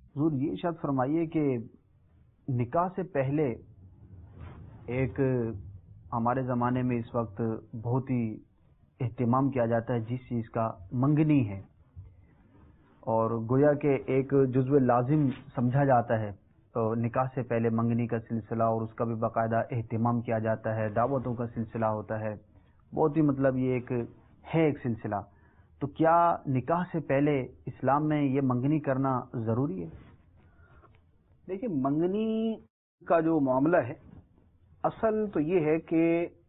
حضور یہ ارشاد فرمائیے کہ نکاح سے پہلے ایک ہمارے زمانے میں اس وقت بہت ہی اہتمام کیا جاتا ہے جس چیز کا منگنی ہے، اور گویا کہ ایک جزو لازم سمجھا جاتا ہے، تو نکاح سے پہلے منگنی کا سلسلہ اور اس کا بھی باقاعدہ اہتمام کیا جاتا ہے، دعوتوں کا سلسلہ ہوتا ہے، بہت ہی مطلب یہ ایک سلسلہ۔ تو کیا نکاح سے پہلے اسلام میں یہ منگنی کرنا ضروری ہے؟ دیکھیے، منگنی کا جو معاملہ ہے اصل تو یہ ہے کہ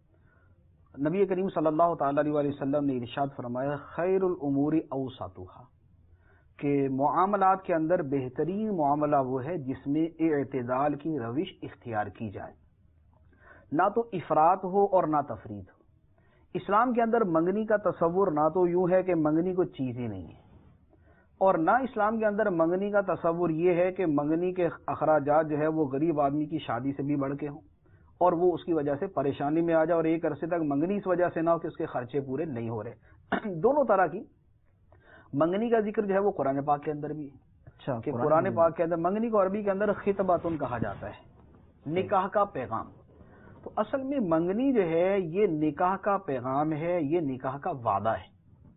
نبی کریم صلی اللہ تعالی علیہ وسلم نے ارشاد فرمایا خیر الامور اوسطها، کہ معاملات کے اندر بہترین معاملہ وہ ہے جس میں اعتدال کی روش اختیار کی جائے، نہ تو افراط ہو اور نہ تفریط ہو۔ اسلام کے اندر منگنی کا تصور نہ تو یوں ہے کہ منگنی کوئی چیز ہی نہیں ہے، اور نہ اسلام کے اندر منگنی کا تصور یہ ہے کہ منگنی کے اخراجات جو ہے وہ غریب آدمی کی شادی سے بھی بڑھ کے ہوں اور وہ اس کی وجہ سے پریشانی میں آ جائے، اور ایک عرصے تک منگنی اس وجہ سے نہ ہو کہ اس کے خرچے پورے نہیں ہو رہے۔ دونوں طرح کی منگنی کا ذکر جو ہے وہ قرآن پاک کے اندر بھی ہے۔ اچھا، کہ قرآن پاک کے اندر منگنی کو عربی کے اندر خطبۃ کہا جاتا ہے، نکاح کا پیغام۔ تو اصل میں منگنی جو ہے یہ نکاح کا پیغام ہے، یہ نکاح کا وعدہ ہے۔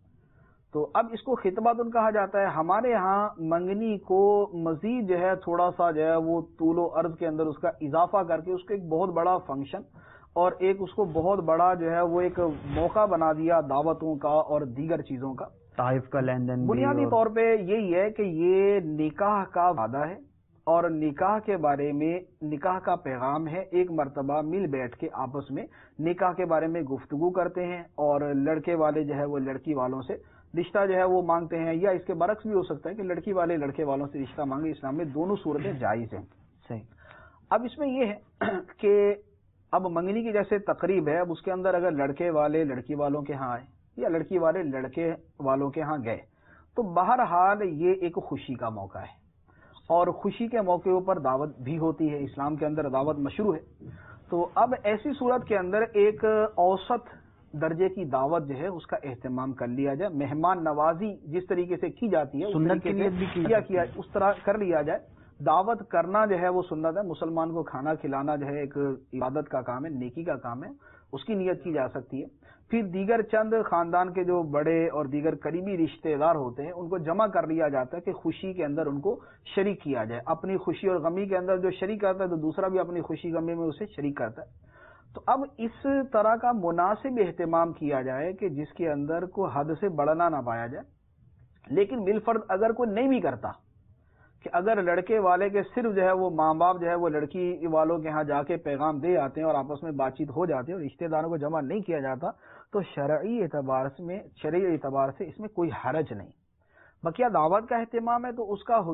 تو اب اس کو خطبۃ کہا جاتا ہے۔ ہمارے ہاں منگنی کو مزید جو ہے تھوڑا سا جو ہے وہ طول و عرض کے اندر اس کا اضافہ کر کے اس کو ایک بہت بڑا فنکشن اور ایک اس کو بہت بڑا جو ہے وہ ایک موقع بنا دیا دعوتوں کا اور دیگر چیزوں کا، تحائف کا لین دین۔ بنیادی طور پہ یہی ہے کہ یہ نکاح کا وعدہ ہے اور نکاح کے بارے میں نکاح کا پیغام ہے۔ ایک مرتبہ مل بیٹھ کے آپس میں نکاح کے بارے میں گفتگو کرتے ہیں، اور لڑکے والے جو ہے وہ لڑکی والوں سے رشتہ جو ہے وہ مانگتے ہیں، یا اس کے برعکس بھی ہو سکتا ہے کہ لڑکی والے لڑکے والوں سے رشتہ مانگے۔ اسلام میں دونوں صورتیں جائز ہیں۔ صحیح۔ اب اس میں یہ ہے کہ اب منگنی کی جیسے تقریب ہے، اب اس کے اندر اگر لڑکے والے لڑکی والوں کے ہاں آئے یا لڑکی والے لڑکے والوں کے ہاں گئے تو بہرحال یہ ایک خوشی کا موقع ہے، اور خوشی کے موقعوں پر دعوت بھی ہوتی ہے۔ اسلام کے اندر دعوت مشروع ہے۔ تو اب ایسی صورت کے اندر ایک اوسط درجے کی دعوت جو ہے اس کا اہتمام کر لیا جائے، مہمان نوازی جس طریقے سے کی جاتی ہے سنت کی نیت بھی کیا اس طرح کر لیا جائے۔ دعوت کرنا جو ہے وہ سنت ہے، مسلمان کو کھانا کھلانا جو ہے ایک عبادت کا کام ہے، نیکی کا کام ہے، اس کی نیت کی جا سکتی ہے۔ پھر دیگر چند خاندان کے جو بڑے اور دیگر قریبی رشتہ دار ہوتے ہیں ان کو جمع کر لیا جاتا ہے کہ خوشی کے اندر ان کو شریک کیا جائے۔ اپنی خوشی اور غمی کے اندر جو شریک کرتا ہے تو دوسرا بھی اپنی خوشی غمی میں اسے شریک کرتا ہے۔ تو اب اس طرح کا مناسب اہتمام کیا جائے کہ جس کے اندر کوئی حد سے بڑھنا نہ پایا جائے، لیکن بالفرض اگر کوئی نہیں بھی کرتا، کہ اگر لڑکے والے کے صرف جو ہے وہ ماں باپ جو ہے وہ لڑکی والوں کے ہاں جا کے پیغام دے آتے ہیں اور آپس میں بات چیت ہو جاتی ہے اور رشتہ داروں کو جمع نہیں کیا جاتا، تو شرعی اعتبار سے اس میں کوئی حرج نہیں۔ بقیہ دعوت کا اہتمام ہے تو اس کا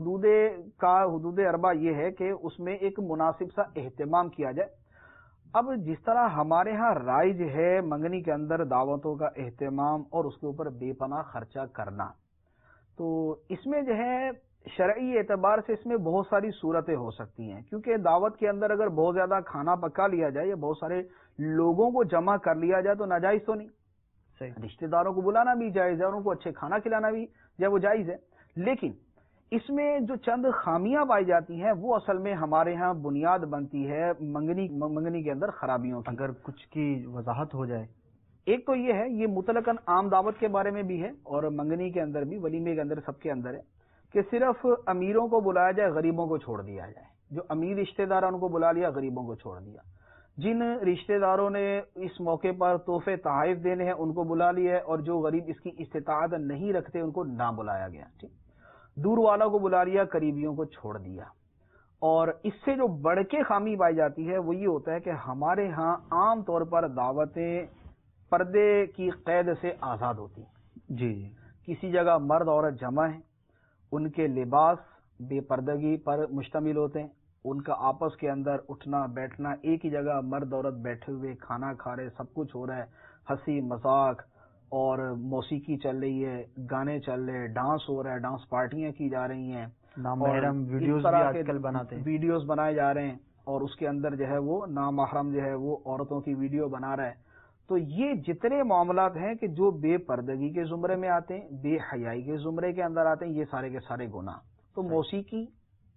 حدود اربع یہ ہے کہ اس میں ایک مناسب سا اہتمام کیا جائے۔ اب جس طرح ہمارے ہاں رائج ہے منگنی کے اندر دعوتوں کا اہتمام اور اس کے اوپر بے پناہ خرچہ کرنا، تو اس میں جو ہے شرعی اعتبار سے اس میں بہت ساری صورتیں ہو سکتی ہیں، کیونکہ دعوت کے اندر اگر بہت زیادہ کھانا پکا لیا جائے یا بہت سارے لوگوں کو جمع کر لیا جائے تو ناجائز تو نہیں۔ صحیح۔ رشتہ داروں کو بلانا بھی جائز ہے اور ان کو اچھے کھانا کھلانا بھی جو ہے وہ جائز ہے، لیکن اس میں جو چند خامیاں پائی جاتی ہیں وہ اصل میں ہمارے ہاں بنیاد بنتی ہے منگنی کے اندر خرابیوں کی۔ اگر کچھ کی وضاحت ہو جائے۔ ایک تو یہ ہے، یہ مطلقاً عام دعوت کے بارے میں بھی ہے اور منگنی کے اندر بھی، ولیمے کے اندر، سب کے اندر ہے کہ صرف امیروں کو بلایا جائے، غریبوں کو چھوڑ دیا جائے۔ جو امیر رشتہ دار ان کو بلا لیا، غریبوں کو چھوڑ دیا۔ جن رشتہ داروں نے اس موقع پر تحفے تحائف دینے ہیں ان کو بلا لیا ہے، اور جو غریب اس کی استطاعت نہیں رکھتے ان کو نہ بلایا گیا۔ ٹھیک، دور والوں کو بلا لیا، قریبیوں کو چھوڑ دیا۔ اور اس سے جو بڑھ کے خامی پائی جاتی ہے وہ یہ ہوتا ہے کہ ہمارے ہاں عام طور پر دعوتیں پردے کی قید سے آزاد ہوتی ہیں۔ جی۔ کسی جگہ مرد عورت جمع ہیں، ان کے لباس بے پردگی پر مشتمل ہوتے ہیں، ان کا آپس کے اندر اٹھنا بیٹھنا، ایک ہی جگہ مرد عورت بیٹھے ہوئے کھانا کھا رہے، سب کچھ ہو رہا ہے، ہنسی مذاق اور موسیقی چل رہی ہے، گانے چل رہے ہیں، ڈانس ہو رہا ہے، ڈانس پارٹیاں کی جا رہی ہیں، نامحرم ویڈیوز بھی آج کل بناتے ہیں، ویڈیوز بنائے جا رہے ہیں، اور اس کے اندر جو ہے وہ نامحرم جو ہے وہ عورتوں کی ویڈیو بنا رہا ہے۔ تو یہ جتنے معاملات ہیں کہ جو بے پردگی کے زمرے میں آتے ہیں، بے حیائی کے زمرے کے اندر آتے ہیں، یہ سارے کے سارے گناہ۔ تو موسیقی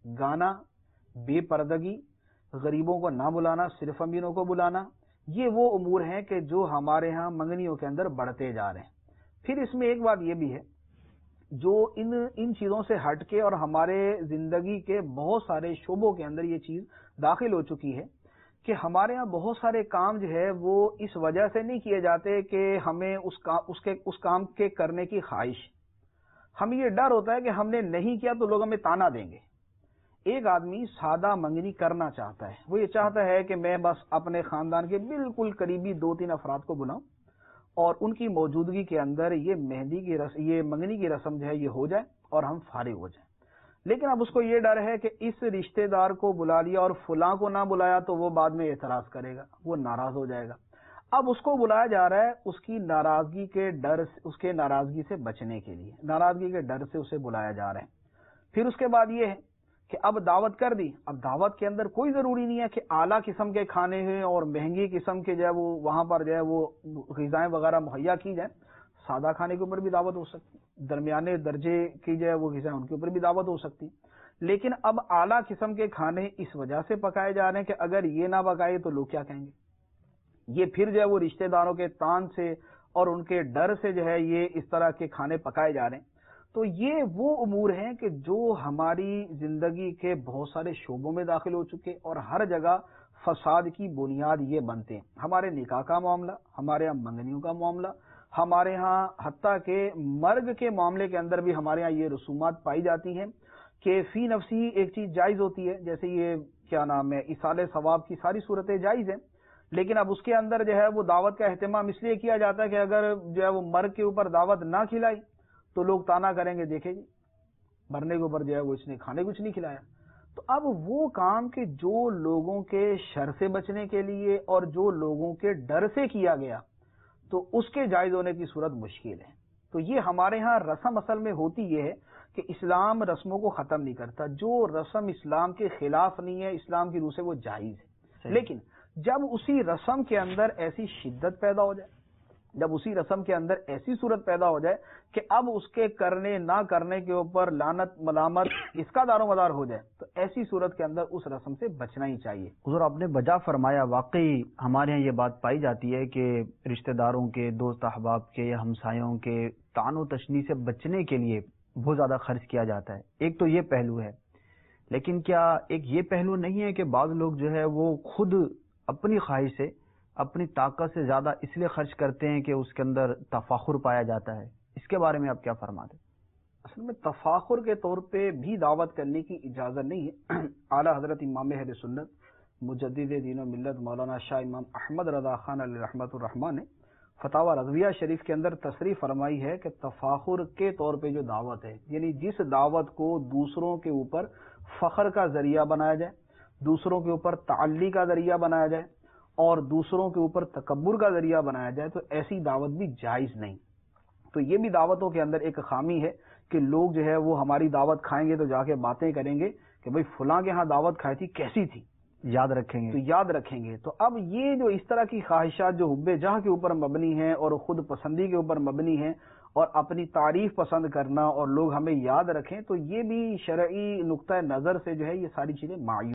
گانا، بے پردگی، غریبوں کو نہ بلانا، صرف امیروں کو بلانا، یہ وہ امور ہیں کہ جو ہمارے ہاں منگنیوں کے اندر بڑھتے جا رہے ہیں۔ پھر اس میں ایک بات یہ بھی ہے، جو ان چیزوں سے ہٹ کے اور ہمارے زندگی کے بہت سارے شعبوں کے اندر یہ چیز داخل ہو چکی ہے کہ ہمارے ہاں بہت سارے کام جو ہے وہ اس وجہ سے نہیں کیے جاتے کہ ہمیں اس کام کے کرنے کی خواہش، ہمیں یہ ڈر ہوتا ہے کہ ہم نے نہیں کیا تو لوگ ہمیں تانا دیں گے۔ ایک آدمی سادہ منگنی کرنا چاہتا ہے، وہ یہ چاہتا ہے کہ میں بس اپنے خاندان کے بالکل قریبی 2-3 افراد کو بلاؤں اور ان کی موجودگی کے اندر یہ منگنی کی رسم جو ہے یہ ہو جائے اور ہم فارغ ہو جائیں۔ لیکن اب اس کو یہ ڈر ہے کہ اس رشتہ دار کو بلا لیا اور فلاں کو نہ بلایا تو وہ بعد میں اعتراض کرے گا، وہ ناراض ہو جائے گا۔ اب اس کو بلایا جا رہا ہے اس کی ناراضگی کے ڈر، اس کے ناراضگی سے بچنے کے لیے، ناراضگی کے ڈر سے اسے بلایا جا رہا ہے۔ پھر اس کے بعد یہ ہے کہ اب دعوت کر دی، اب دعوت کے اندر کوئی ضروری نہیں ہے کہ اعلیٰ قسم کے کھانے ہیں اور مہنگی قسم کے جو ہے وہ وہاں پر جو ہے وہ غذائیں وغیرہ مہیا کی جائیں، سادہ کھانے کے اوپر بھی دعوت ہو سکتی، درمیانے درجے کی جو ہے وہ غذائیں ان کے اوپر بھی دعوت ہو سکتی۔ لیکن اب اعلیٰ قسم کے کھانے اس وجہ سے پکائے جا رہے ہیں کہ اگر یہ نہ پکائے تو لوگ کیا کہیں گے، یہ پھر جو ہے وہ رشتہ داروں کے تان سے اور ان کے ڈر سے جو ہے یہ اس طرح کے کھانے پکائے جا رہے ہیں۔ تو یہ وہ امور ہیں کہ جو ہماری زندگی کے بہت سارے شعبوں میں داخل ہو چکے اور ہر جگہ فساد کی بنیاد یہ بنتے ہیں۔ ہمارے نکاح کا معاملہ، ہمارے ہاں منگنیوں کا معاملہ، ہمارے ہاں حتیٰ کہ مرگ کے معاملے کے اندر بھی ہمارے ہاں یہ رسومات پائی جاتی ہیں کہ فی نفسی ایک چیز جائز ہوتی ہے، جیسے یہ کیا نام ہے ایصال ثواب کی ساری صورتیں جائز ہیں، لیکن اب اس کے اندر جو ہے وہ دعوت کا اہتمام اس لیے کیا جاتا ہے کہ اگر جو ہے وہ مرگ کے اوپر دعوت نہ کھلائی تو لوگ تانا کریں گے، دیکھیں جی مرنے کے اوپر جو ہے وہ اس نے کھانے کچھ نہیں کھلایا۔ تو اب وہ کام کہ جو لوگوں کے شر سے بچنے کے لیے اور جو لوگوں کے ڈر سے کیا گیا تو اس کے جائز ہونے کی صورت مشکل ہے۔ تو یہ ہمارے ہاں رسم اصل میں ہوتی یہ ہے کہ اسلام رسموں کو ختم نہیں کرتا، جو رسم اسلام کے خلاف نہیں ہے اسلام کی روح سے وہ جائز ہے، لیکن جب اسی رسم کے اندر ایسی شدت پیدا ہو جائے، جب اسی رسم کے اندر ایسی صورت پیدا ہو جائے کہ اب اس کے کرنے نہ کرنے کے اوپر لعنت ملامت اس کا دار و مدار ہو جائے، تو ایسی صورت کے اندر اس رسم سے بچنا ہی چاہیے۔ حضور آپ نے بجا فرمایا، واقعی ہمارے یہاں یہ بات پائی جاتی ہے کہ رشتہ داروں کے، دوست احباب کے یا ہمسایوں کے طعن و تشنیع سے بچنے کے لیے بہت زیادہ خرچ کیا جاتا ہے۔ ایک تو یہ پہلو ہے، لیکن کیا ایک یہ پہلو نہیں ہے کہ بعض لوگ جو ہے وہ خود اپنی خواہش سے، اپنی طاقت سے زیادہ اس لیے خرچ کرتے ہیں کہ اس کے اندر تفاخر پایا جاتا ہے؟ اس کے بارے میں آپ کیا فرماتے ہیں؟ اصل میں تفاخر کے طور پہ بھی دعوت کرنے کی اجازت نہیں ہے۔ اعلیٰ حضرت امام اہل سنت مجدد دین و ملت مولانا شاہ امام احمد رضا خان علیہ رحمۃ الرحمٰن نے فتاوی رضویہ شریف کے اندر تصریح فرمائی ہے کہ تفاخر کے طور پہ جو دعوت ہے، یعنی جس دعوت کو دوسروں کے اوپر فخر کا ذریعہ بنایا جائے، دوسروں کے اوپر تعلی کا ذریعہ بنایا جائے اور دوسروں کے اوپر تکبر کا ذریعہ بنایا جائے، تو ایسی دعوت بھی جائز نہیں۔ تو یہ بھی دعوتوں کے اندر ایک خامی ہے کہ لوگ جو ہے وہ ہماری دعوت کھائیں گے تو جا کے باتیں کریں گے کہ بھئی فلاں کے ہاں دعوت کھائی تھی کیسی تھی، یاد رکھیں گے، تو یاد رکھیں گے۔ تو اب یہ جو اس طرح کی خواہشات جو حب جاہ کے اوپر مبنی ہیں اور خود پسندی کے اوپر مبنی ہیں اور اپنی تعریف پسند کرنا اور لوگ ہمیں یاد رکھیں، تو یہ بھی شرعی نقطہ نظر سے جو ہے یہ ساری چیزیں معیوب